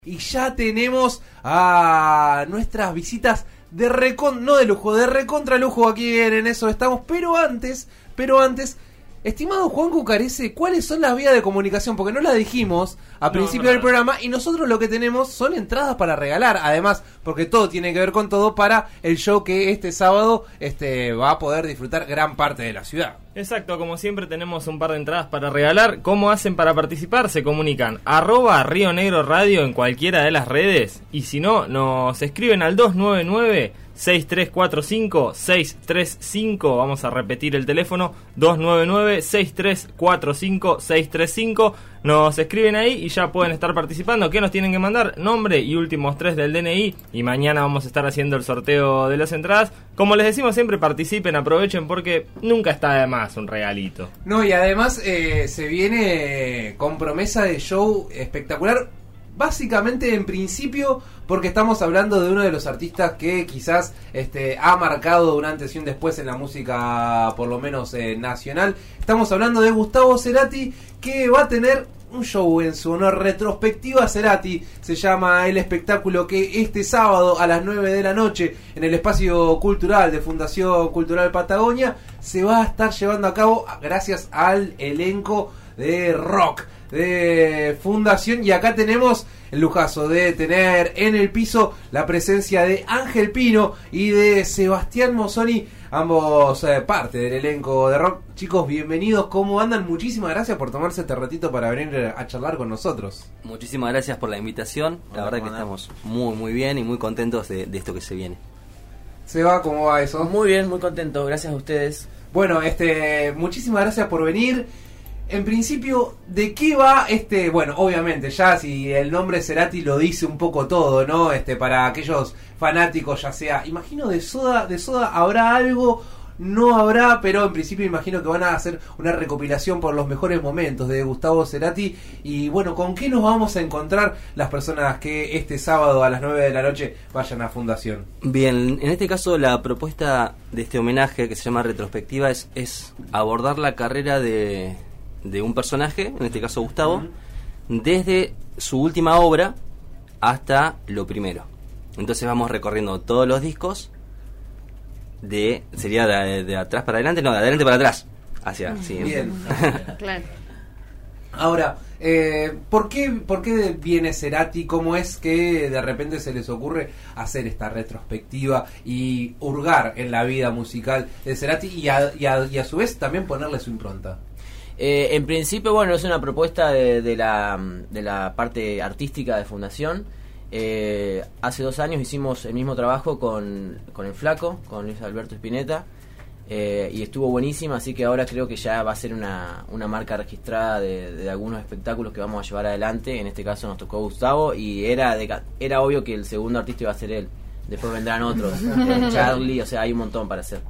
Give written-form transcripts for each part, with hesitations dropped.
Y ya tenemos a nuestras visitas de no de lujo, de recontra lujo aquí en Eso Estamos. Pero antes, estimado Juan Cucarese, ¿cuáles son las vías de comunicación? Porque no las dijimos a principio del programa y nosotros lo que tenemos son entradas para regalar. Además, porque todo tiene que ver con todo para el show que este sábado va a poder disfrutar gran parte de la ciudad. Exacto, como siempre tenemos un par de entradas para regalar. ¿Cómo hacen para participar? Se comunican @Río Negro Radio en cualquiera de las redes. Y si no, nos escriben al 299-6345-635. Vamos a repetir el teléfono: 299-6345-635. Nos escriben ahí y ya pueden estar participando. ¿Qué nos tienen que mandar? Nombre y últimos 3 del DNI. Y mañana vamos a estar haciendo el sorteo de las entradas. Como les decimos siempre, participen, aprovechen, porque nunca está de más un regalito. No, y además se viene con promesa de show espectacular. Básicamente, en principio, porque estamos hablando de uno de los artistas que quizás ha marcado un antes y un después en la música, por lo menos nacional. Estamos hablando de Gustavo Cerati, que va a tener un show en su honor, Retrospectiva Cerati. Se llama el espectáculo, que este sábado a las 9 de la noche en el espacio cultural de Fundación Cultural Patagonia se va a estar llevando a cabo gracias al elenco de rock de Fundación. Y acá tenemos el lujazo de tener en el piso la presencia de Ángel Pino y de Sebastián Mozzoni, ambos parte del elenco de rock. Chicos, bienvenidos, ¿cómo andan? Muchísimas gracias por tomarse este ratito para venir a charlar con nosotros. Muchísimas gracias por la invitación. La verdad que estamos muy bien y muy contentos de esto que se viene. Seba, ¿cómo va eso? Muy bien, muy contento, gracias a ustedes. Bueno, muchísimas gracias por venir. En principio, ¿de qué va bueno, obviamente, ya si el nombre Cerati lo dice un poco todo, ¿no? Para aquellos fanáticos, ya sea, imagino de Soda habrá algo, no habrá, pero en principio imagino que van a hacer una recopilación por los mejores momentos de Gustavo Cerati. Y bueno, ¿con qué nos vamos a encontrar las personas que este sábado a las 9 de la noche vayan a Fundación? Bien, en este caso la propuesta de este homenaje, que se llama Retrospectiva, es abordar la carrera de un personaje, en este caso Gustavo, desde su última obra hasta lo primero. Entonces vamos recorriendo todos los discos sería de atrás para adelante, no, de adelante para atrás. Sí. Bien. Claro. Ahora, ¿por qué viene Cerati? ¿Cómo es que de repente se les ocurre hacer esta retrospectiva y hurgar en la vida musical de Cerati y a su vez también ponerle su impronta? En principio, bueno, es una propuesta de la parte artística de Fundación. Hace 2 años hicimos el mismo trabajo con el Flaco, con Luis Alberto Spinetta, y estuvo buenísima, así que ahora creo que ya va a ser una marca registrada de algunos espectáculos que vamos a llevar adelante. En este caso nos tocó Gustavo y era obvio que el segundo artista iba a ser él. Después vendrán otros, Charlie, o sea, hay un montón para hacer.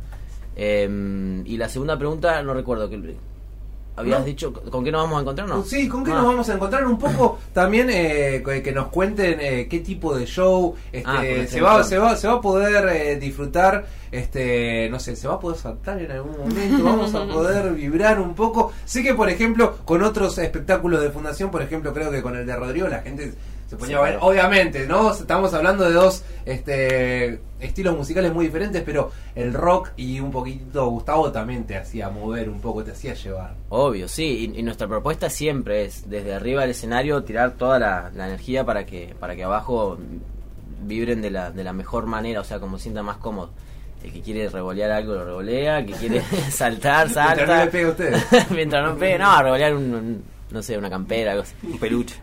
Y la segunda pregunta, no recuerdo que habías dicho, ¿con qué nos vamos a encontrar? ¿No? Sí, ¿con qué nos vamos a encontrar? Un poco también que nos cuenten qué tipo de show se va a poder disfrutar, no sé, se va a poder saltar en algún momento, vamos a poder vibrar un poco. Sé que, por ejemplo, con otros espectáculos de Fundación, por ejemplo, creo que con el de Rodrigo la gente se ponía a ver, obviamente, ¿no? Estamos hablando de dos estilos musicales muy diferentes, pero el rock y un poquito Gustavo también te hacía mover un poco, te hacía llevar. Obvio, sí, y nuestra propuesta siempre es, desde arriba del escenario, tirar toda la energía para que abajo vibren de la mejor manera, o sea, como se sienta más cómodo. El que quiere revolear algo lo revolea, el que quiere saltar, salta. Mientras no le pegue a usted. Mientras no pegue, no, revolear no sé, una campera, algo así. Un peluche.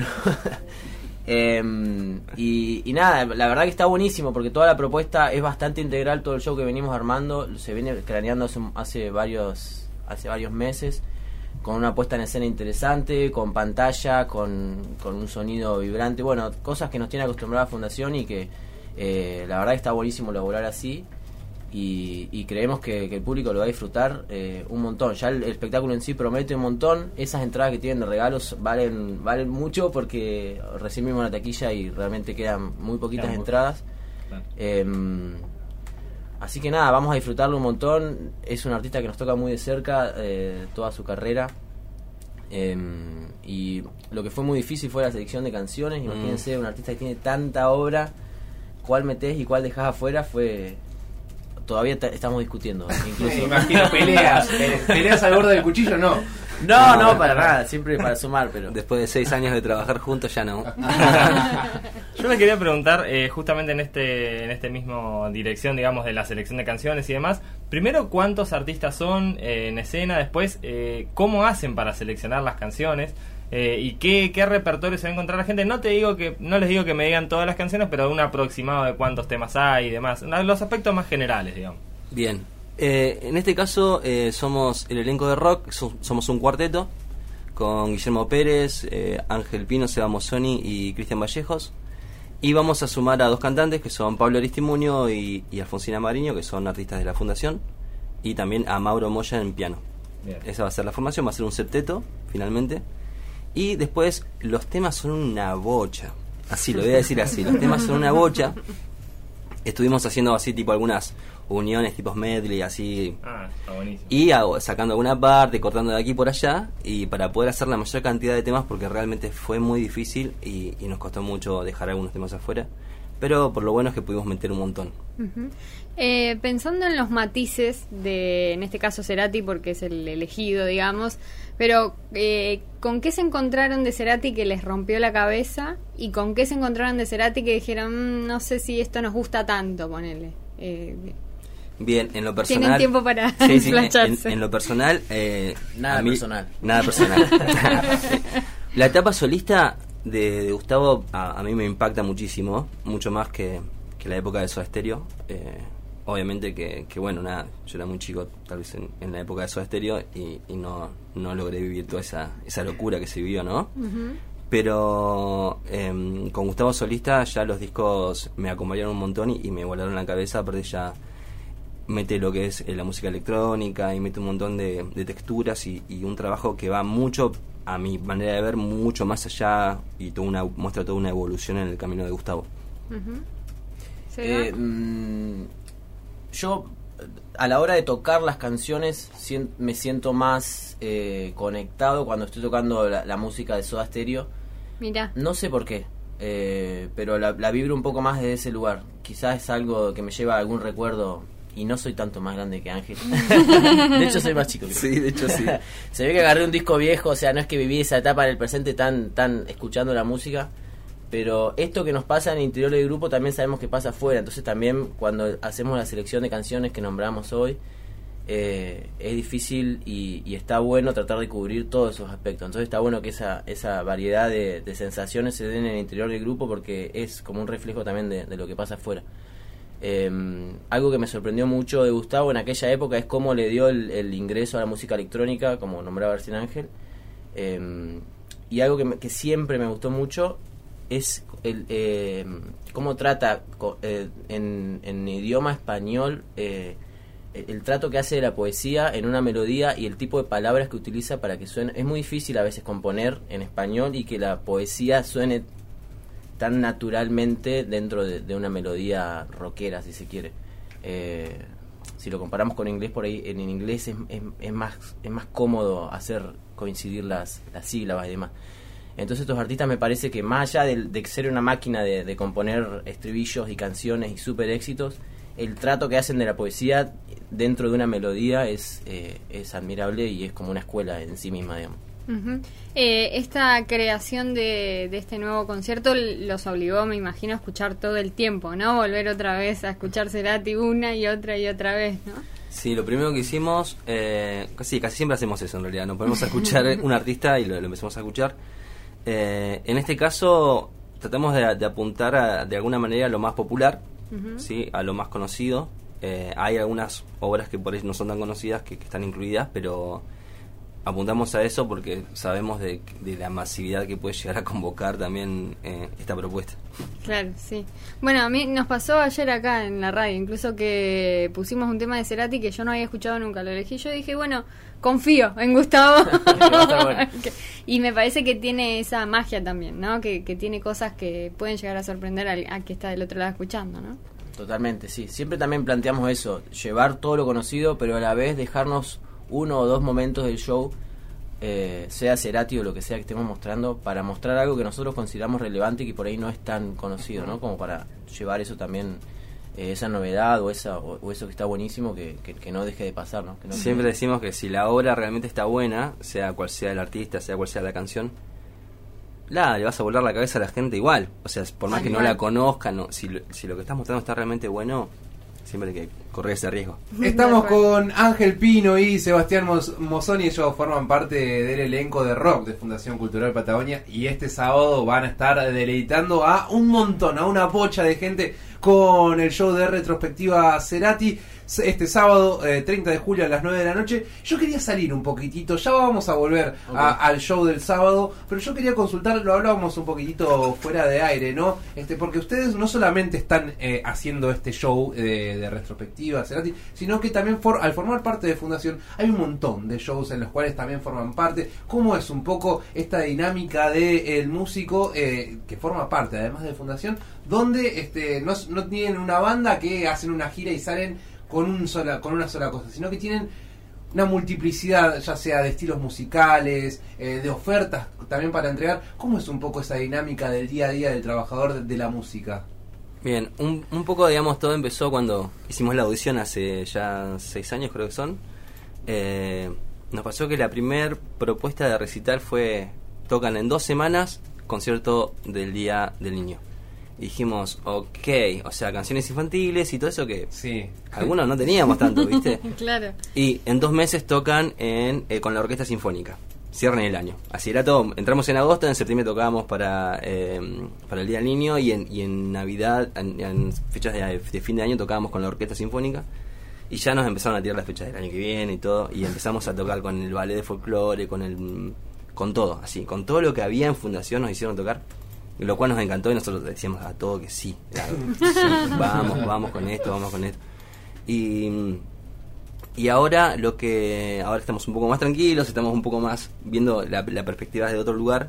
Y nada, la verdad que está buenísimo porque toda la propuesta es bastante integral. Todo el show que venimos armando se viene craneando hace varios meses, con una puesta en escena interesante, con pantalla, con un sonido vibrante, bueno, cosas que nos tiene acostumbrada Fundación y que la verdad que está buenísimo elaborar así. Y creemos que el público lo va a disfrutar un montón. Ya el espectáculo en sí promete un montón. Esas entradas que tienen de regalos valen mucho porque recién vimos la taquilla y realmente quedan muy poquitas entradas. Claro. Así que nada, vamos a disfrutarlo un montón. Es un artista que nos toca muy de cerca toda su carrera. Y lo que fue muy difícil fue la selección de canciones. Imagínense, un artista que tiene tanta obra, cuál metés y cuál dejás afuera, fue... Todavía estamos discutiendo. Incluso. Me imagino peleas al borde del cuchillo, no. No, para nada, siempre para sumar, pero... Después de 6 años de trabajar juntos ya no. Yo me quería preguntar, justamente en este mismo dirección, digamos, de la selección de canciones y demás, primero, ¿cuántos artistas son en escena? Después, ¿cómo hacen para seleccionar las canciones? ¿Y qué repertorio se va a encontrar la gente? No les digo que me digan todas las canciones, pero un aproximado de cuántos temas hay y demás. Los aspectos más generales, digamos. Bien. En este caso somos el elenco de rock, somos un cuarteto con Guillermo Pérez, Ángel Pino, Seba Mozzoni y Cristian Vallejos, y vamos a sumar a 2 cantantes que son Pablo Aristimuño y Alfonsina Mariño, que son artistas de la fundación, y también a Mauro Moya en piano. Bien. Esa va a ser la formación, va a ser un septeto finalmente, y después los temas son una bocha, así lo voy a decir así, los temas son una bocha. Estuvimos haciendo así tipo algunas uniones tipos medley así, está buenísimo. Y sacando alguna parte, cortando de aquí por allá, y para poder hacer la mayor cantidad de temas, porque realmente fue muy difícil y nos costó mucho dejar algunos temas afuera, pero por lo bueno es que pudimos meter un montón. Uh-huh. Pensando en los matices de, en este caso Cerati, porque es el elegido, digamos, pero ¿con qué se encontraron de Cerati que les rompió la cabeza? ¿Y con qué se encontraron de Cerati que dijeron, no sé si esto nos gusta tanto, ponele? Bien, en lo personal... Tienen tiempo para en lo personal... Nada personal. Nada personal. La etapa solista de Gustavo a mí me impacta muchísimo, mucho más que la época de Soda Stereo. Obviamente que bueno, nada, yo era muy chico tal vez en la época de Soda Stereo y no logré vivir toda esa locura que se vivió, ¿no? Uh-huh. Pero con Gustavo solista ya los discos me acompañaron un montón y me volaron la cabeza. Aparte ya mete lo que es la música electrónica y mete un montón de texturas y un trabajo que va mucho, a mi manera de ver, mucho más allá y muestra toda una evolución en el camino de Gustavo. Uh-huh. Yo a la hora de tocar las canciones me siento más conectado cuando estoy tocando la música de Soda Stereo. Mira. No sé por qué, pero la vibro un poco más desde ese lugar. Quizás es algo que me lleva a algún recuerdo. Y no soy tanto más grande que Ángel. De hecho soy más chico que Sí, de hecho sí. Se ve que agarré un disco viejo, o sea, no es que viví esa etapa en el presente tan escuchando la música, pero esto que nos pasa en el interior del grupo también sabemos que pasa afuera. Entonces también cuando hacemos la selección de canciones que nombramos hoy, es difícil y está bueno tratar de cubrir todos esos aspectos. Entonces está bueno que esa variedad de sensaciones se den en el interior del grupo, porque es como un reflejo también de lo que pasa afuera. Algo que me sorprendió mucho de Gustavo en aquella época es cómo le dio el ingreso a la música electrónica, como nombraba García Ángel, y algo que siempre me gustó mucho es cómo trata en idioma español el trato que hace de la poesía en una melodía y el tipo de palabras que utiliza para que suene. Es muy difícil a veces componer en español y que la poesía suene tan naturalmente dentro de una melodía rockera, si se quiere. Si lo comparamos con inglés, por ahí en inglés es más cómodo hacer coincidir las sílabas y demás. Entonces estos artistas me parece que más allá de ser una máquina de componer estribillos y canciones y super éxitos, el trato que hacen de la poesía dentro de una melodía es admirable y es como una escuela en sí misma, digamos. Uh-huh. Esta creación de este nuevo concierto los obligó, me imagino, a escuchar todo el tiempo, ¿no? Volver otra vez a escuchar Cerati una y otra vez, ¿no? Sí, lo primero que hicimos, casi siempre hacemos eso en realidad, nos ponemos a escuchar un artista y lo empezamos a escuchar. En este caso tratamos de apuntar de alguna manera a lo más popular, uh-huh. ¿Sí? A lo más conocido. Hay algunas obras que por ahí no son tan conocidas que están incluidas, pero apuntamos a eso porque sabemos de la masividad que puede llegar a convocar también esta propuesta. Claro, sí. Bueno, a mí nos pasó ayer acá en la radio, incluso que pusimos un tema de Cerati que yo no había escuchado nunca, lo elegí. Yo dije, bueno, confío en Gustavo. Bueno. Y me parece que tiene esa magia también, ¿no? Que tiene cosas que pueden llegar a sorprender a que está del otro lado escuchando, ¿no? Totalmente, sí. Siempre también planteamos eso, llevar todo lo conocido, pero a la vez dejarnos 1 o 2 momentos del show sea Cerati o lo que sea que estemos mostrando, para mostrar algo que nosotros consideramos relevante y que por ahí no es tan conocido, ¿no? Como para llevar eso también, esa novedad o eso que está buenísimo, que no deje de pasar, ¿no? Que no Siempre decimos que si la obra realmente está buena, sea cual sea el artista, sea cual sea la canción, le vas a volar la cabeza a la gente igual. O sea, por más que no la conozcan, si lo que estás mostrando está realmente bueno, siempre hay que correr ese riesgo. Estamos con Ángel Pino y Sebastián Mozzoni. Ellos forman parte del elenco de rock de Fundación Cultural Patagonia, y este sábado van a estar deleitando a un montón, a una pocha de gente con el show de retrospectiva Cerati. Este sábado 30 de julio a las 9 de la noche. Yo quería salir un poquitito, ya vamos a volver al show del sábado, pero yo quería consultar, lo hablábamos un poquitito fuera de aire, ¿no? Porque ustedes no solamente están haciendo este show de retrospectiva Cerati, sino que también al formar parte de Fundación hay un montón de shows en los cuales también forman parte. ¿Cómo es un poco esta dinámica del músico que forma parte, además de Fundación, donde no tienen una banda que hacen una gira y salen con una sola cosa, sino que tienen una multiplicidad, ya sea de estilos musicales, de ofertas también para entregar? ¿Cómo es un poco esa dinámica del día a día del trabajador de la música? Bien, un poco, digamos, todo empezó cuando hicimos la audición hace ya 6 años, creo que son. Nos pasó que la primer propuesta de recital fue: tocan en 2 semanas, concierto del Día del Niño. Y dijimos, ok, o sea, canciones infantiles y todo eso que sí, algunos no teníamos tanto, ¿viste? Claro. Y en 2 meses tocan con la Orquesta Sinfónica, cierran el año. Así era todo. Entramos en agosto, en septiembre tocábamos para el Día del Niño, y en Navidad, en fechas de fin de año tocábamos con la Orquesta Sinfónica. Y ya nos empezaron a tirar las fechas del año que viene y todo, y empezamos a tocar con el ballet de folclore, con todo, así, con todo lo que había en Fundación nos hicieron tocar. Lo cual nos encantó, y nosotros decíamos a todo que sí, claro, sí, vamos con esto. Y ahora ahora estamos un poco más tranquilos, estamos un poco más viendo la perspectiva de otro lugar,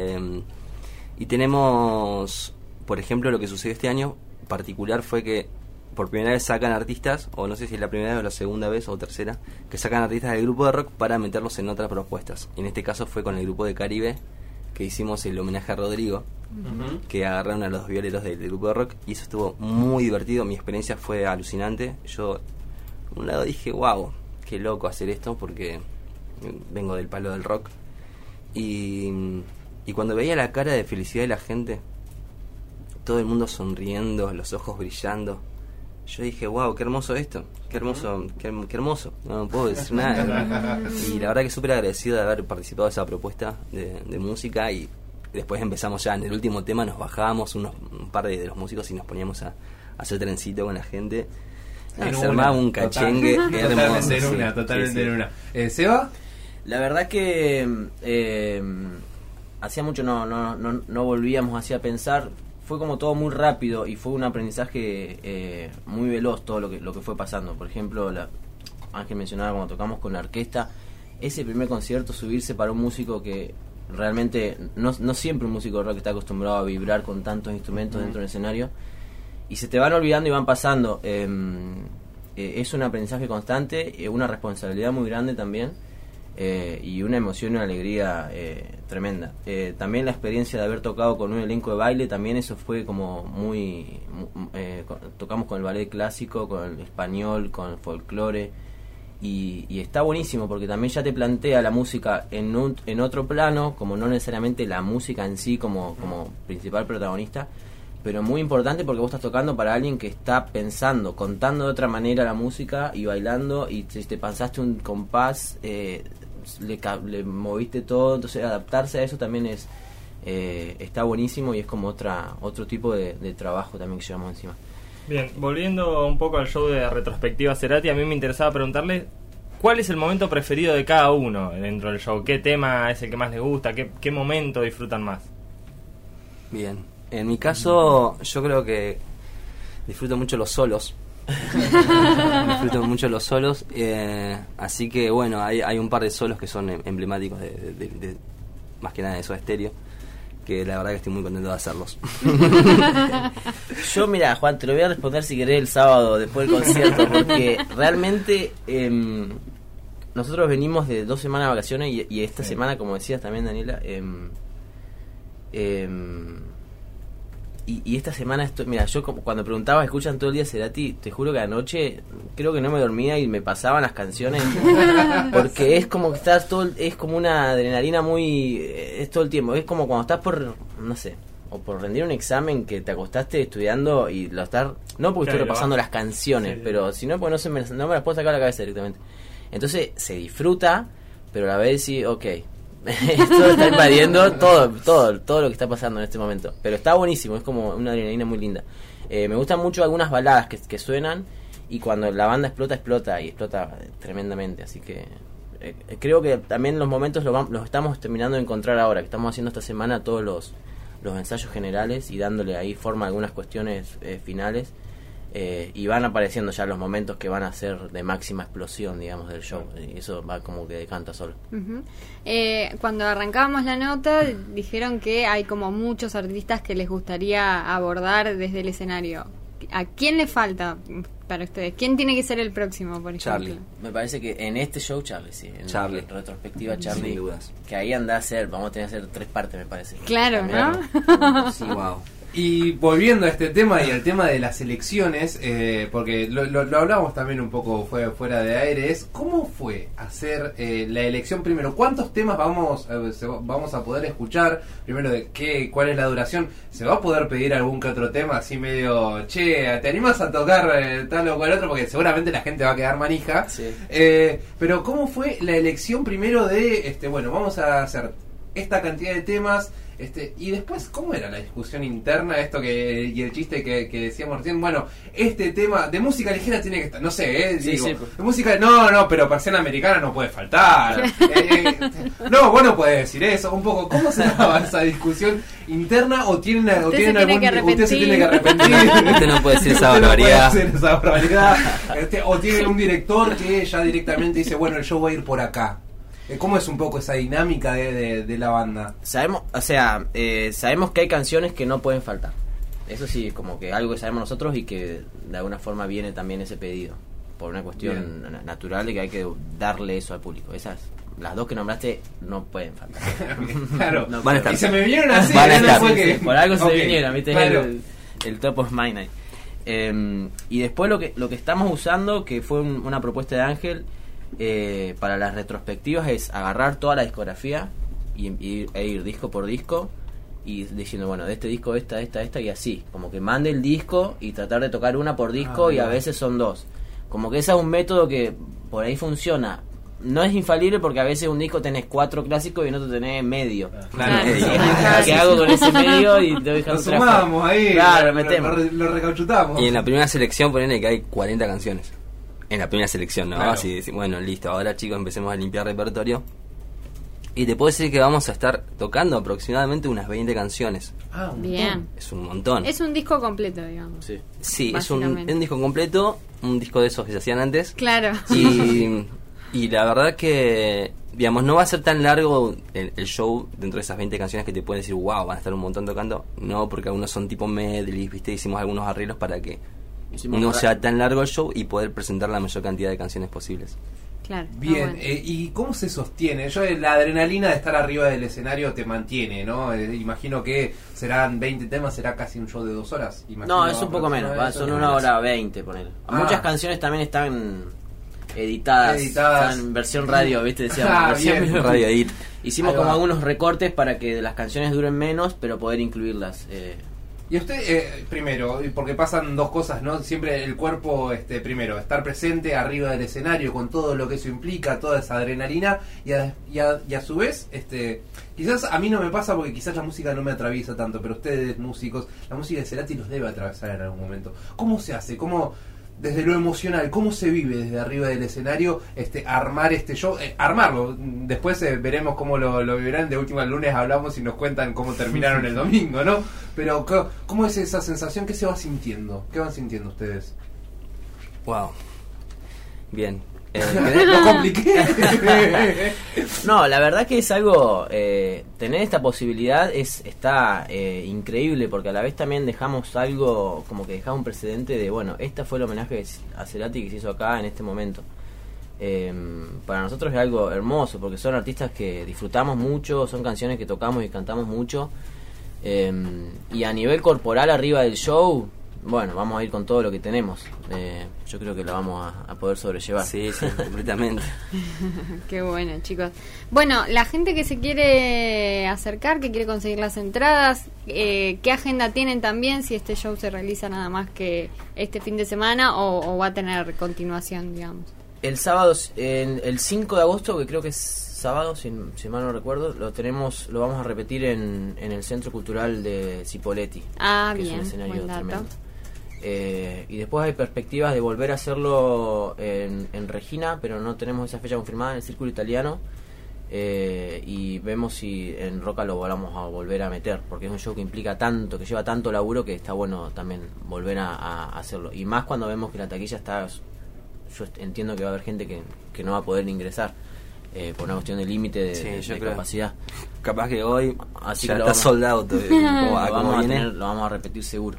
y tenemos, por ejemplo, lo que sucedió este año particular fue que por primera vez sacan artistas, o no sé si es la primera vez o la segunda vez o tercera, que sacan artistas del grupo de rock para meterlos en otras propuestas. En este caso fue con el grupo de Caribe, que hicimos el homenaje a Rodrigo, que agarraron a los violeros del grupo de rock, y eso estuvo muy divertido. Mi experiencia fue alucinante. Yo, por un lado, dije, wow, qué loco hacer esto, porque vengo del palo del rock. Y cuando veía la cara de felicidad de la gente, todo el mundo sonriendo, los ojos brillando, yo dije, wow, qué hermoso esto, qué hermoso, no puedo decir nada. Y la verdad que súper agradecido de haber participado de esa propuesta de música. Y después empezamos ya en el último tema, nos bajábamos un par de los músicos y nos poníamos a hacer trencito con la gente. Se armaba un cachengue hermoso. Totalmente en una. ¿Seba? La verdad que hacía mucho no volvíamos así a pensar. Fue como todo muy rápido y fue un aprendizaje muy veloz todo lo que fue pasando. Por ejemplo, Ángel mencionaba cuando tocamos con la orquesta, ese primer concierto, subirse para un músico que realmente no siempre un músico de rock está acostumbrado a vibrar con tantos instrumentos dentro del escenario, y se te van olvidando y van pasando. Es un aprendizaje constante, una responsabilidad muy grande también, y una emoción y una alegría tremenda. También la experiencia de haber tocado con un elenco de baile, también eso fue como muy tocamos con el ballet clásico, con el español, con el folclore, y está buenísimo porque también ya te plantea la música en otro plano, como no necesariamente la música en sí como principal protagonista, pero muy importante porque vos estás tocando para alguien que está pensando, contando de otra manera la música y bailando, y si te pasaste un compás, le moviste todo. Entonces adaptarse a eso también está buenísimo, y es como otro tipo de trabajo también que llevamos encima. Bien, volviendo un poco al show de retrospectiva Cerati, a mí me interesaba preguntarle ¿cuál es el momento preferido de cada uno dentro del show? ¿Qué tema es el que más les gusta? ¿Qué momento disfrutan más? Bien, en mi caso yo creo que disfruto mucho los solos. Así que bueno, hay un par de solos que son emblemáticos de más que nada de Soda Stereo, que la verdad que estoy muy contento de hacerlos. Yo, mira, Juan, te lo voy a responder si querés el sábado después del concierto, porque realmente nosotros venimos de 2 semanas de vacaciones y esta semana, como decías también, Daniela, y esta semana mira, yo cuando preguntaba, ¿escuchan todo el día Cerati? Te juro que anoche creo que no me dormía y me pasaban las canciones porque es como que estás es como una adrenalina muy, es todo el tiempo, es como cuando estás por, no sé, o por rendir un examen que te acostaste estudiando y lo estás, no porque estoy repasando las canciones, pero si no, pues no me las puedo sacar a la cabeza directamente. Entonces se disfruta, pero a la vez sí, ok, esto está invadiendo todo lo que está pasando en este momento, pero está buenísimo, es como una adrenalina muy linda. Me gustan mucho algunas baladas que suenan, y cuando la banda explota y explota tremendamente, así que creo que también los momentos los estamos terminando de encontrar ahora, que estamos haciendo esta semana todos los ensayos generales y dándole ahí forma a algunas cuestiones finales. Y van apareciendo ya los momentos que van a ser de máxima explosión, digamos, del show, y eso va como que decanta solo. Cuando arrancábamos la nota dijeron que hay como muchos artistas que les gustaría abordar desde el escenario. ¿A quién le falta para ustedes? ¿Quién tiene que ser el próximo, por ejemplo? Charlie. Me parece que en este show Charlie, sí, en Charlie. la retrospectiva Charlie, sin dudas. que ahí anda a ser, vamos a tener que hacer 3 partes, me parece. Claro, ¿no? Sí, wow. Y volviendo a este tema y al tema de las elecciones, porque lo hablábamos también un poco fuera de aire, es ¿cómo fue hacer la elección primero? ¿Cuántos temas vamos a poder escuchar? Primero, ¿cuál es la duración? ¿Se va a poder pedir algún que otro tema así medio, che, ¿te animas a tocar tal o cual otro? Porque seguramente la gente va a quedar manija. Sí. Pero ¿cómo fue la elección primero de, bueno, vamos a hacer esta cantidad de temas? Y después, ¿cómo era la discusión interna? Y el chiste que decíamos recién, bueno, este tema de música ligera tiene que estar, no sé, Sí, digo, sí. de música, no, pero persiana americana no puede faltar. No, vos no podés decir eso, un poco, ¿cómo se daba esa discusión interna? ¿O tienen Usted se tiene que arrepentir? Usted no puede decir esa Usted no puede barbaridad. hacer esa barbaridad. O tienen un director que ya directamente dice, bueno, el show va a ir por acá. ¿Cómo es un poco esa dinámica de la banda? Sabemos que hay canciones que no pueden faltar. Eso sí, como que algo que sabemos nosotros y que de alguna forma viene también ese pedido. Por una cuestión natural de que hay que darle eso al público. Las 2 que nombraste no pueden faltar. Claro, No van a estar. y se me vinieron así, Van a estar. fue que... Por algo se Ok, vinieron, ¿viste? claro. El top of mind ahí. Y después lo que estamos usando, que fue una propuesta de Ángel, para las retrospectivas, es agarrar toda la discografía e ir disco por disco y diciendo, bueno, de este disco esta y así, como que mande el disco y tratar de tocar una por disco, y a veces son 2, como que ese es un método que por ahí funciona. No es infalible porque a veces un disco tenés 4 clásicos y en otro tenés medio. Claro. ¿Qué hago con ese medio? Y te dejan Lo sumamos ahí, claro, metemos. lo recauchutamos. Y en la primera selección ponen que hay 40 canciones. En la primera selección, ¿no? Claro. Así, bueno, listo, ahora chicos empecemos a limpiar repertorio. Y te puedo decir que vamos a estar tocando aproximadamente unas 20 canciones. Bien. Es un montón. Es un disco completo, digamos. Sí. Sí, es un básicamente. disco completo, un disco de esos que se hacían antes. Claro. Y la verdad que, digamos, no va a ser tan largo el show dentro de esas 20 canciones que te pueden decir, wow, van a estar un montón tocando. No, porque algunos son tipo medley, ¿viste? Hicimos algunos arreglos para que no sea tan largo el show y poder presentar la mayor cantidad de canciones posibles. Claro. Bien, Bueno. ¿y cómo se sostiene? La adrenalina de estar arriba del escenario te mantiene, ¿no? Imagino que serán 20 temas, será casi un show de 2 horas. No, es un poco menos, son 1 hora 20, ponele. Muchas canciones también están editadas. Están en versión radio, ¿viste? Decíamos, bien. Radio Edit. Hicimos Ahí como va. algunos recortes para que las canciones duren menos, pero poder incluirlas. Y usted, primero, porque pasan 2 cosas, ¿no? Siempre el cuerpo, primero, estar presente arriba del escenario con todo lo que eso implica, toda esa adrenalina, y a su vez, quizás a mí no me pasa porque quizás la música no me atraviesa tanto, pero ustedes, músicos, la música de Cerati los debe atravesar en algún momento. ¿Cómo se hace? ¿Cómo, desde lo emocional, cómo se vive desde arriba del escenario armar este show? Armarlo, después veremos cómo lo vivirán. De última, el lunes hablamos y nos cuentan cómo terminaron el domingo, ¿no? Pero ¿cómo es esa sensación? ¿Qué se va sintiendo? ¿Qué van sintiendo ustedes? Wow. Bien. ¿Lo compliqué? No, la verdad que es algo, tener esta posibilidad está increíble, porque a la vez también dejamos algo, como que dejamos un precedente de, bueno, este fue el homenaje a Cerati que se hizo acá en este momento. Para nosotros es algo hermoso, porque son artistas que disfrutamos mucho, son canciones que tocamos y cantamos mucho, y a nivel corporal arriba del show, bueno, vamos a ir con todo lo que tenemos. Yo creo que lo vamos a poder sobrellevar. Sí, completamente. Qué bueno, chicos. Bueno, la gente que se quiere acercar, que quiere conseguir las entradas, ¿qué agenda tienen también? Si este show se realiza nada más que este fin de semana o va a tener continuación, digamos. El sábado, el 5 de agosto, que creo que es sábado, si mal no recuerdo, lo vamos a repetir en el Centro Cultural de Cipolletti. Ah, que bien, es un escenario buen dato. tremendo. Y después hay perspectivas de volver a hacerlo en Regina, pero no tenemos esa fecha confirmada, en el Círculo Italiano. Y vemos si en Roca lo vamos a volver a meter, porque es un show que implica tanto, que lleva tanto laburo, que está bueno también volver a hacerlo. Y más cuando vemos que la taquilla está... Yo entiendo que va a haber gente que no va a poder ingresar por una cuestión de límite de capacidad. Capaz que hoy así ya que está sold out. Lo vamos a repetir seguro.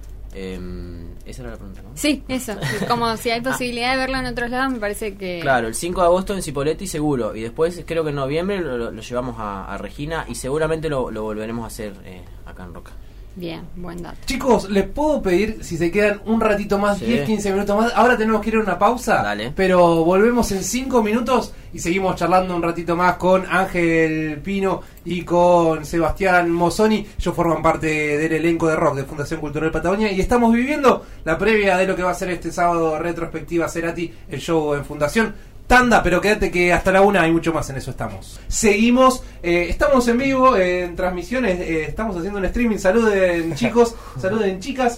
Esa era la pregunta, ¿no? Sí, eso. Como si hay posibilidad de verlo en otros lados, me parece que... Claro, el 5 de agosto en Cipolletti seguro. Y después creo que en noviembre lo llevamos a Regina y seguramente lo volveremos a hacer acá en Roca. Bien, buen dato. Chicos, ¿les puedo pedir si se quedan un ratito más, Sí. 10, 15 minutos más? Ahora tenemos que ir a una pausa, Dale. pero volvemos en 5 minutos y seguimos charlando un ratito más con Ángel Pino y con Sebastián Mozzoni. Ellos forman parte del elenco de rock de Fundación Cultural Patagonia y estamos viviendo la previa de lo que va a ser este sábado retrospectiva Cerati, el show en Fundación. Tanda, pero quédate que hasta la 1 hay mucho más, en eso estamos. Seguimos, estamos en vivo, en transmisiones, estamos haciendo un streaming. Saluden chicos, saluden chicas,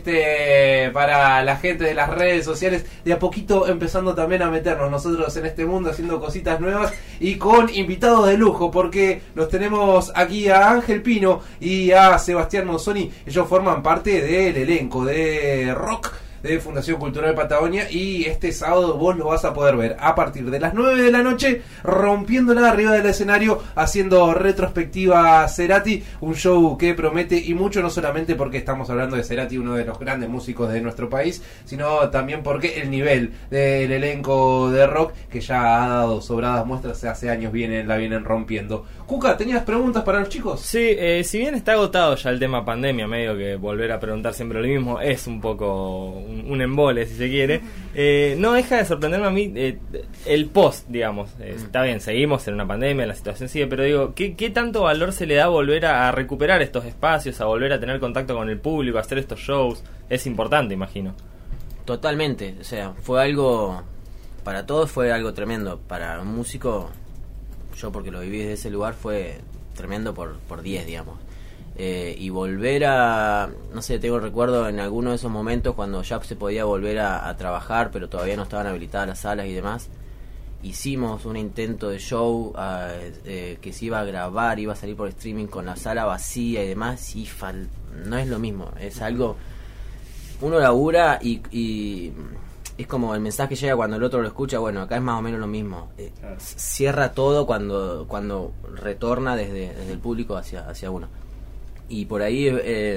para la gente de las redes sociales, de a poquito empezando también a meternos nosotros en este mundo, haciendo cositas nuevas y con invitados de lujo, porque los tenemos aquí a Ángel Pino y a Sebastián Mozzoni. Ellos forman parte del elenco de rock de Fundación Cultural Patagonia y este sábado vos lo vas a poder ver a partir de las 9 de la noche, rompiéndola arriba del escenario, haciendo retrospectiva Cerati, un show que promete y mucho, no solamente porque estamos hablando de Cerati, uno de los grandes músicos de nuestro país, sino también porque el nivel del elenco de rock, que ya ha dado sobradas muestras, hace años la vienen rompiendo. Cuca, ¿tenías preguntas para los chicos? Sí, si bien está agotado ya el tema pandemia, medio que volver a preguntar siempre lo mismo es un poco un embole, si se quiere, no deja de sorprenderme a mí el post, digamos. Está bien, seguimos en una pandemia, la situación sigue, pero digo, ¿qué tanto valor se le da a volver a recuperar estos espacios, a volver a tener contacto con el público, a hacer estos shows? Es importante, imagino. Totalmente, o sea, fue algo, para todos fue algo tremendo. Para un músico, yo porque lo viví desde ese lugar, fue tremendo por 10, digamos. Y volver a, no sé, tengo recuerdo en alguno de esos momentos cuando ya se podía volver a trabajar, pero todavía no estaban habilitadas las salas y demás. Hicimos un intento de show que se iba a grabar, iba a salir por streaming con la sala vacía y demás, y no es lo mismo, es algo, uno labura y es como el mensaje llega cuando el otro lo escucha. Bueno, acá es más o menos lo mismo. Cierra todo cuando retorna desde el público hacia uno. Y por ahí,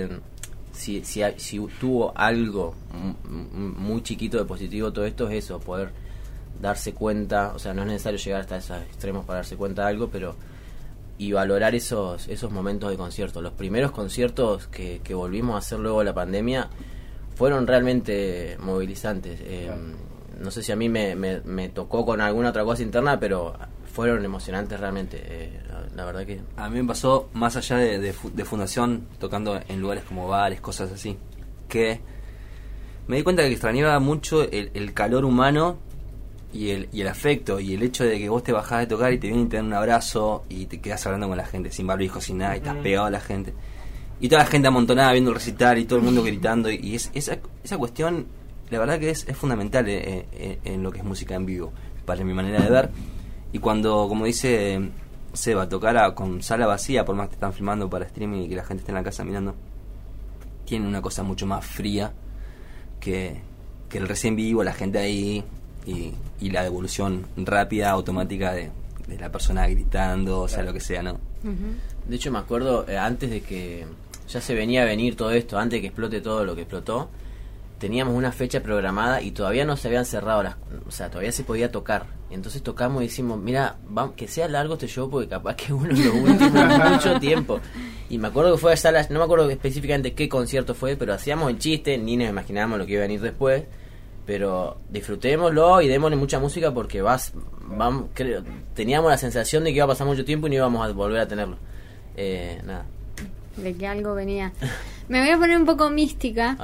si tuvo algo muy chiquito de positivo todo esto, es eso, poder darse cuenta. O sea, no es necesario llegar hasta esos extremos para darse cuenta de algo, pero y valorar esos momentos de concierto. Los primeros conciertos que volvimos a hacer luego de la pandemia fueron realmente movilizantes. No sé si a mí me tocó con alguna otra cosa interna, pero fueron emocionantes realmente. La verdad que... A mí me pasó, más allá de Fundación, tocando en lugares como bares, cosas así, que me di cuenta que extrañaba mucho el calor humano y el afecto, y el hecho de que vos te bajás de tocar y te vienen y te dan un abrazo y te quedás hablando con la gente, sin barbijo, sin nada, y estás pegado a la gente. Y toda la gente amontonada viendo el recital y todo el mundo gritando. Y esa cuestión, la verdad que es fundamental en lo que es música en vivo, para mi manera de ver. Y cuando, como dice Seba, tocar con sala vacía, por más que te están filmando para streaming y que la gente esté en la casa mirando, tiene una cosa mucho más fría que el recién vivo, la gente ahí y la devolución rápida, automática de la persona gritando, o sea, lo que sea, ¿no? De hecho, me acuerdo, antes de que ya se venía a venir todo esto, antes de que explote todo lo que explotó, teníamos una fecha programada y todavía no se habían cerrado o sea, todavía se podía tocar. Entonces tocamos y decimos, mira, vamos, que sea largo este show porque capaz que uno de los últimos mucho tiempo. Y me acuerdo que fue a no me acuerdo específicamente qué concierto fue, pero hacíamos el chiste, ni nos imaginábamos lo que iba a venir después. Pero disfrutémoslo y démosle mucha música porque teníamos la sensación de que iba a pasar mucho tiempo y no íbamos a volver a tenerlo. Nada. De que algo venía. Me voy a poner un poco mística.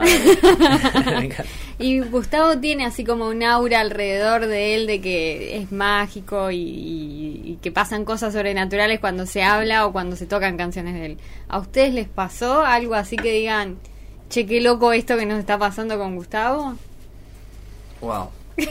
Y Gustavo tiene así como un aura alrededor de él de que es mágico y que pasan cosas sobrenaturales cuando se habla o cuando se tocan canciones de él. ¿A ustedes les pasó algo así que digan, che, qué loco esto que nos está pasando con Gustavo? Wow.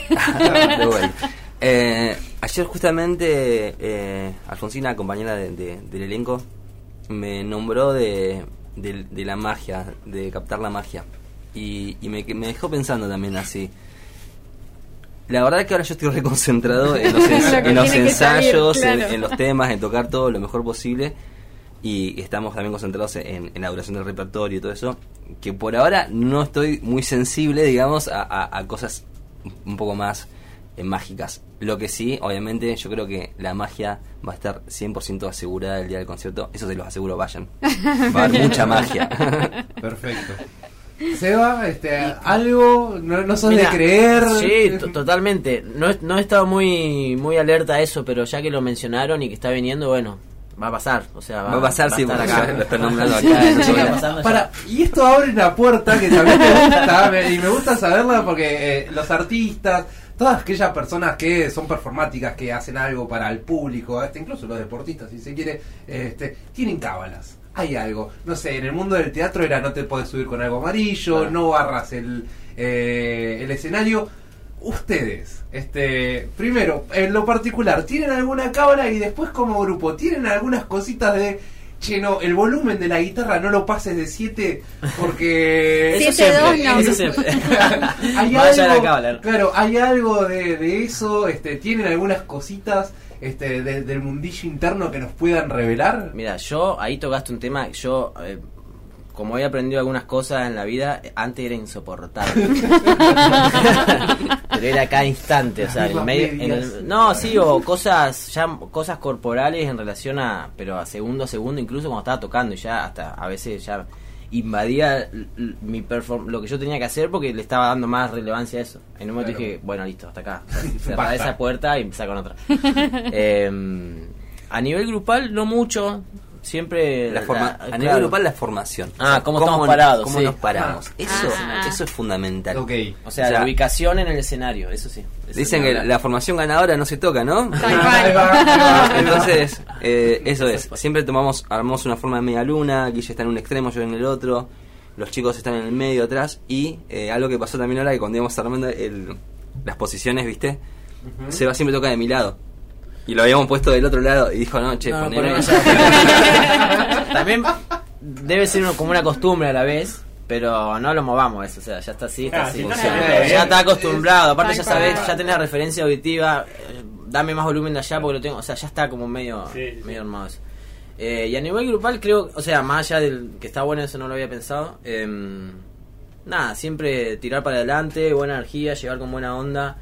Ayer justamente Alfonsina, compañera del elenco, me nombró de la magia, de captar la magia, y me dejó pensando también así. La verdad que ahora yo estoy reconcentrado en los ensayos, salir, claro. en los temas, en tocar todo lo mejor posible, y estamos también concentrados en la duración del repertorio y todo eso, que por ahora no estoy muy sensible, digamos, a cosas un poco más mágicas. Lo que sí, obviamente, yo creo que la magia va a estar 100% asegurada el día del concierto. Eso se los aseguro, vayan. Va a haber mucha magia. Perfecto. Seba, algo, no sos de creer. Sí, totalmente. No he estado muy alerta a eso, pero ya que lo mencionaron y que está viniendo, bueno, va a pasar. O sea, va a pasar, sí, porque acá. Lo están nombrando acá. Y esto abre una puerta que también me gusta, y me gusta saberla porque los artistas, todas aquellas personas que son performáticas, que hacen algo para el público, incluso los deportistas, si se quiere, tienen cábalas. Hay algo, no sé, en el mundo del teatro era no te podés subir con algo amarillo, no barras el escenario. Ustedes, primero, en lo particular, ¿tienen alguna cábala? Y después como grupo, ¿tienen algunas cositas de... Che, no, el volumen de la guitarra no lo pases de 7 porque... 7-2 no. Eso siempre. Hay algo, claro, hay algo de eso, ¿tienen algunas cositas del mundillo interno que nos puedan revelar? Mira, yo, ahí tocaste un tema, yo... como he aprendido algunas cosas en la vida, antes era insoportable. Pero era cada instante, o sea, o cosas corporales en relación pero a segundo, incluso cuando estaba tocando, y ya hasta a veces ya invadía lo que yo tenía que hacer porque le estaba dando más relevancia a eso. En un momento dije, bueno, listo, hasta acá. Cerrá esa puerta y empezar con otra. A nivel grupal, no mucho. Siempre a nivel grupal la formación. ¿Cómo estamos parados? ¿Cómo nos paramos? Eso es fundamental. Okay. O sea, la ubicación en el escenario, eso sí. Dicen que la formación ganadora no se toca, ¿no? Entonces, eso es. Siempre armamos una forma de media luna, Guille está en un extremo, yo en el otro, los chicos están en el medio atrás, y algo que pasó también ahora, que cuando íbamos armando las posiciones, ¿viste? Seba siempre toca de mi lado. Y lo habíamos puesto del otro lado y dijo, no, che, poneme. También debe ser como una costumbre a la vez, pero no lo movamos eso, o sea, ya está así, ya está acostumbrado, aparte ya sabés, ya tenés la referencia auditiva, dame más volumen de allá porque lo tengo, o sea, ya está como medio armado eso. Y a nivel grupal creo, o sea, más allá del que está bueno, eso no lo había pensado, nada, siempre tirar para adelante, buena energía, llegar con buena onda,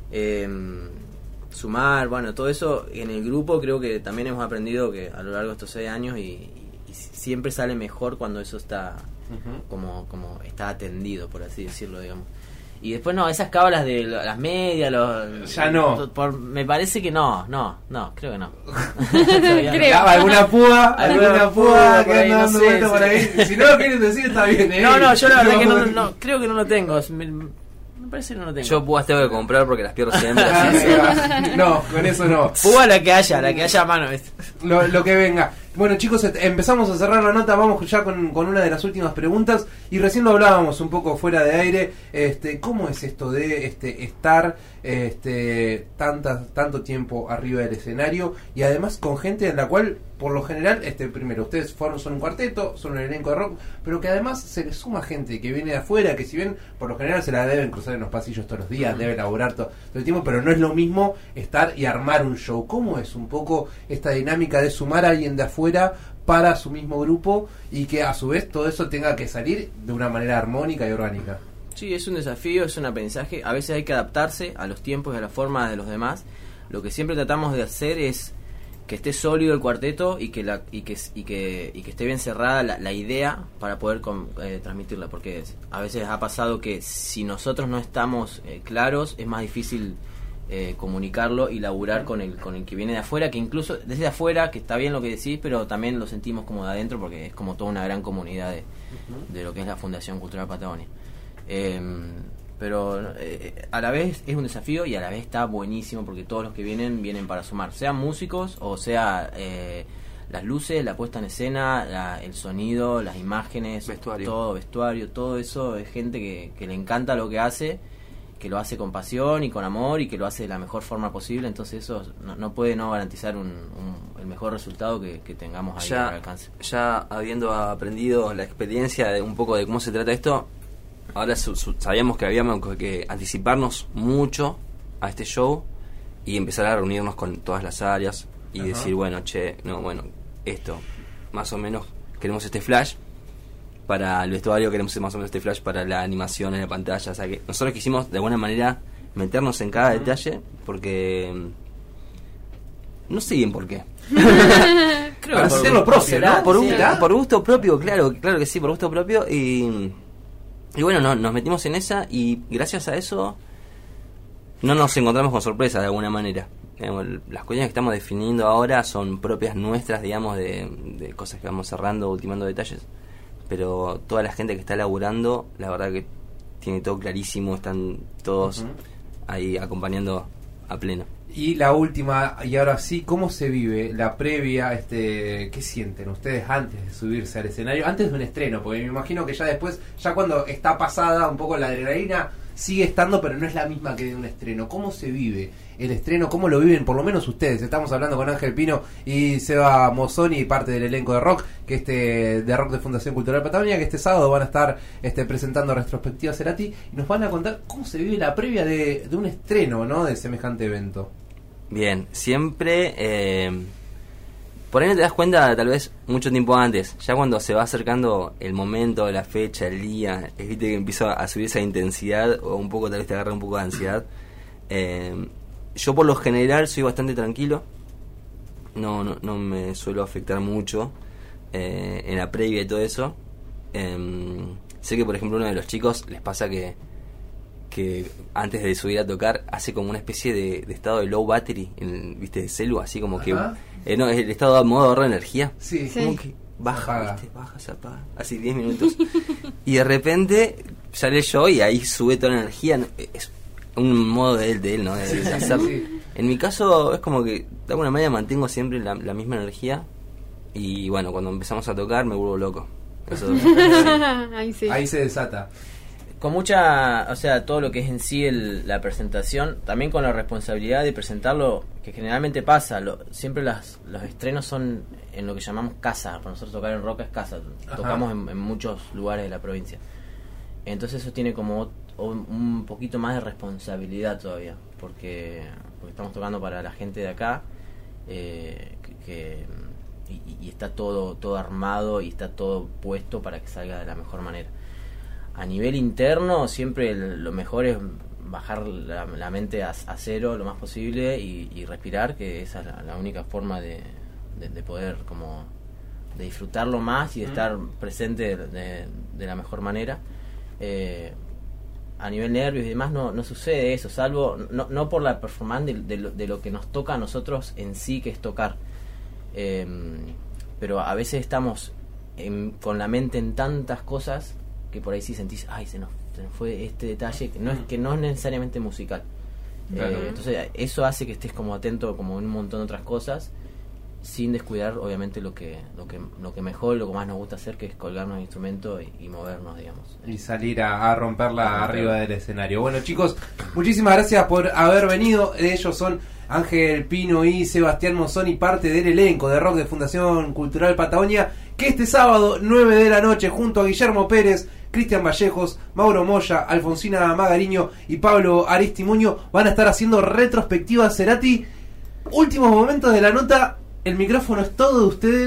sumar, bueno, todo eso en el grupo creo que también hemos aprendido que a lo largo de estos 6 años y siempre sale mejor cuando eso está como está atendido, por así decirlo, digamos. Y después esas cábalas de las medias, ya no. Me parece que no, creo que no. ¿Alguna púa que anda dando vuelta por ahí? Si no lo quieren decir está bien, No, yo la verdad que no, creo que no lo tengo. Me parece que no lo tengo. Yo púas tengo que comprar porque las pierdo siempre. No, con eso no. Púa la que haya a mano. Lo que venga. Bueno, chicos, empezamos a cerrar la nota. Vamos ya con una de las últimas preguntas. Y recién lo hablábamos un poco fuera de aire. ¿Cómo es esto de estar tanto tiempo arriba del escenario? Y además con gente en la cual, por lo general, primero, ustedes son un cuarteto, son un elenco de rock, pero que además se les suma gente que viene de afuera, que si bien por lo general se la deben cruzar en los pasillos todos los días, deben laburar todo el tiempo, pero no es lo mismo estar y armar un show. ¿Cómo es un poco esta dinámica de sumar a alguien de afuera para su mismo grupo y que a su vez todo eso tenga que salir de una manera armónica y orgánica? Sí, es un desafío, es un aprendizaje. A veces hay que adaptarse a los tiempos y a las formas de los demás. Lo que siempre tratamos de hacer es que esté sólido el cuarteto y que esté bien cerrada la idea para poder transmitirla, porque a veces ha pasado que si nosotros no estamos claros es más difícil comunicarlo y laburar con el que viene de afuera, que incluso desde afuera, que está bien lo que decís, pero también lo sentimos como de adentro, porque es como toda una gran comunidad de lo que es la Fundación Cultural Patagonia. Pero a la vez es un desafío y a la vez está buenísimo, porque todos los que vienen para sumar, sean músicos o sea las luces, la puesta en escena, el sonido, las imágenes, vestuario, todo eso es gente que le encanta lo que hace, que lo hace con pasión y con amor y que lo hace de la mejor forma posible. Entonces eso no puede no garantizar el mejor resultado que tengamos ahí al alcance. Ya habiendo aprendido la experiencia de un poco de cómo se trata esto, ahora sabíamos que habíamos que anticiparnos mucho a este show y empezar a reunirnos con todas las áreas y decir, esto, más o menos queremos este flash para el vestuario, queremos más o menos este flash para la animación en la pantalla. O sea que nosotros quisimos de alguna manera meternos en cada detalle, porque no sé bien por qué. Creo que hacer lo propio, ¿no? Por gusto propio, claro que sí, por gusto propio. Y bueno, nos metimos en esa y gracias a eso no nos encontramos con sorpresa de alguna manera. Las cuestiones que estamos definiendo ahora son propias nuestras, digamos, de cosas que vamos cerrando, ultimando detalles. Pero toda la gente que está laburando, la verdad que tiene todo clarísimo, están todos ahí acompañando a pleno. Y la última, y ahora sí, ¿cómo se vive la previa? ¿Qué sienten ustedes antes de subirse al escenario? Antes de un estreno, porque me imagino que ya después, ya cuando está pasada un poco la adrenalina, sigue estando, pero no es la misma que de un estreno. ¿Cómo se vive el estreno? ¿Cómo lo viven por lo menos ustedes? Estamos hablando con Ángel Pino y Seba Mozzoni, parte del elenco de rock, de rock de Fundación Cultural Patagonia, que este sábado van a estar presentando Retrospectiva Cerati y nos van a contar cómo se vive la previa de un estreno, ¿no?, de semejante evento. Bien, siempre por ahí no te das cuenta tal vez mucho tiempo antes, ya cuando se va acercando el momento, la fecha, el día, viste que empieza a subir esa intensidad o un poco tal vez te agarra un poco de ansiedad. Yo por lo general soy bastante tranquilo, no me suelo afectar mucho en la previa y todo eso. Sé que por ejemplo uno de los chicos les pasa que antes de subir a tocar hace como una especie de estado de low battery, ¿viste? De celu, así como que no, el estado de modo ahorro de energía, como que baja, se apaga, así 10 minutos y de repente sale yo y ahí sube toda la energía. Es un modo de él, ¿no? De hacerlo. En mi caso es como que de alguna manera mantengo siempre la misma energía y bueno, cuando empezamos a tocar me vuelvo loco. Eso, ahí se desata. Con mucha, o sea, todo lo que es en sí la presentación, también con la responsabilidad de presentarlo, que generalmente pasa, siempre los estrenos son en lo que llamamos casa. Para nosotros tocar en rock es casa, tocamos en muchos lugares de la provincia. Entonces eso tiene como un poquito más de responsabilidad todavía, porque estamos tocando para la gente de acá, y está todo armado y está todo puesto para que salga de la mejor manera. A nivel interno siempre lo mejor es bajar la mente a cero lo más posible y respirar, que esa es la única forma de poder como de disfrutarlo más y de estar presente de la mejor manera. A nivel nervios y demás no sucede eso, salvo no por la performance de lo que nos toca a nosotros en sí, que es tocar, pero a veces estamos con la mente en tantas cosas que por ahí sí sentís, ay, se nos fue este detalle, que no es necesariamente musical. Claro. Entonces eso hace que estés como atento como en un montón de otras cosas, sin descuidar obviamente lo que mejor, lo que más nos gusta hacer, que es colgarnos el instrumento y movernos, digamos. Y salir a romperla arriba del escenario. Bueno, chicos, muchísimas gracias por haber venido. Ellos son Ángel Pino y Sebastián Mozzoni, parte del elenco de rock de Fundación Cultural Patagonia, que este sábado 9 de la noche junto a Guillermo Pérez, Cristian Vallejos, Mauro Moya, Alfonsina Magariño y Pablo Aristimuño van a estar haciendo Retrospectiva Cerati. Últimos momentos de la nota, el micrófono es todo de ustedes.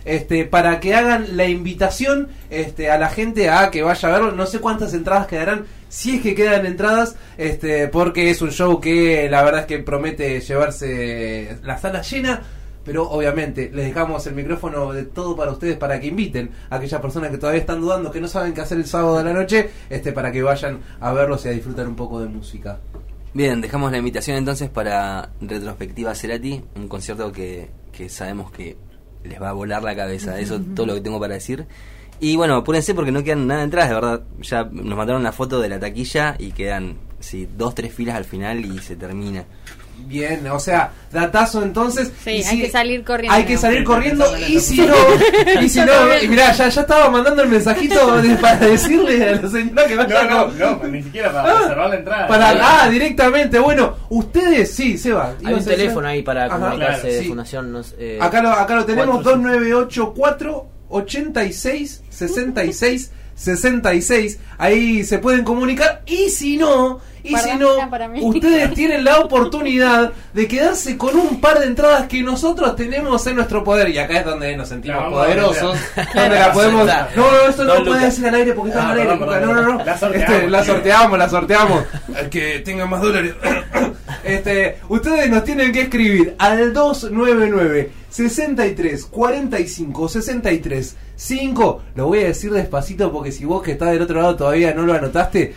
para que hagan la invitación a la gente a que vaya a verlo. No sé cuántas entradas quedarán, si es que quedan entradas, porque es un show que la verdad es que promete llevarse la sala llena. Pero obviamente les dejamos el micrófono de todo para ustedes, para que inviten a aquellas personas que todavía están dudando, que no saben qué hacer el sábado de la noche, para que vayan a verlos y a disfrutar un poco de música. Bien, dejamos la invitación entonces para Retrospectiva Cerati, un concierto que sabemos que les va a volar la cabeza. Eso es todo lo que tengo para decir. Y bueno, apúrense porque no quedan nada de entradas, de verdad. Ya nos mandaron la foto de la taquilla y quedan 2-3 filas al final y se termina. Bien, o sea, datazo entonces. Sí, hay que salir corriendo. Hay que salir corriendo y si no, y mirá, ya estaba mandando el mensajito para decirle a la señora que vaya. No, ni siquiera para reservar la entrada. Directamente. Bueno, ustedes, sí, Seba. Hay un teléfono ahí para comunicarse claro, de sí. Fundación. Acá lo tenemos, 2984 86 66 66. Ahí se pueden comunicar. Y si no, ustedes tienen la oportunidad de quedarse con un par de entradas que nosotros tenemos en nuestro poder. Y acá es donde nos sentimos poderosos. Donde la podemos. No, esto no lo puede decir al aire porque está al aire. No. La sorteamos. Al que tenga más dólares. Ustedes nos tienen que escribir al 299 63 45 63 5. Lo voy a decir despacito porque si vos que estás del otro lado todavía no lo anotaste.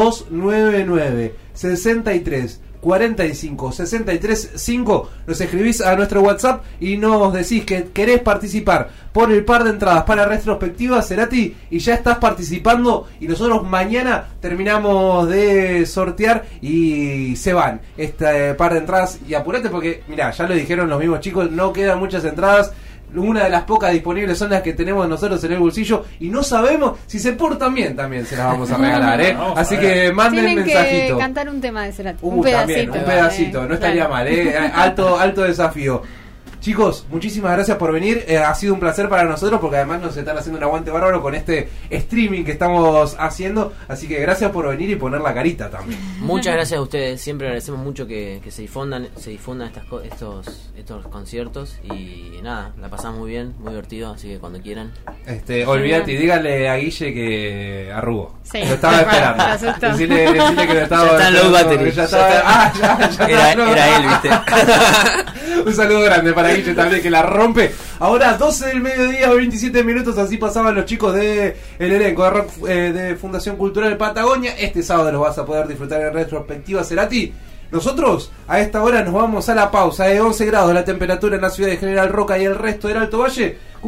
299 63 45 63 5. Nos escribís a nuestro WhatsApp y nos decís que querés participar por el par de entradas para Retrospectiva Cerati y ya estás participando y nosotros mañana terminamos de sortear y se van este par de entradas. Y apurate porque mirá, ya lo dijeron los mismos chicos, no quedan muchas entradas. Una de las pocas disponibles son las que tenemos nosotros en el bolsillo y no sabemos si se portan bien, también se las vamos a regalar, así que manden mensajito. Tienen que cantar un tema de Cerati, un pedacito, no estaría mal, alto desafío. Chicos, muchísimas gracias por venir, ha sido un placer para nosotros porque además nos están haciendo un aguante bárbaro con este streaming que estamos haciendo, así que gracias por venir y poner la carita también. Muchas gracias a ustedes, siempre agradecemos mucho que se difundan estos conciertos y nada, la pasamos muy bien, muy divertido, así que cuando quieran. Olvídate y dígale a Guille que arrugó. Sí, lo estaba esperando. Decirle que lo estaba ya está en low battery. Era él, ¿viste? Un saludo grande para Guille también que la rompe. Ahora 12 del mediodía, 27 minutos, así pasaban los chicos de el elenco de rock de Fundación Cultural Patagonia. Este sábado los vas a poder disfrutar en Retrospectiva Cerati. Nosotros a esta hora nos vamos a la pausa. 11 grados la temperatura en la ciudad de General Roca y el resto del Alto Valle.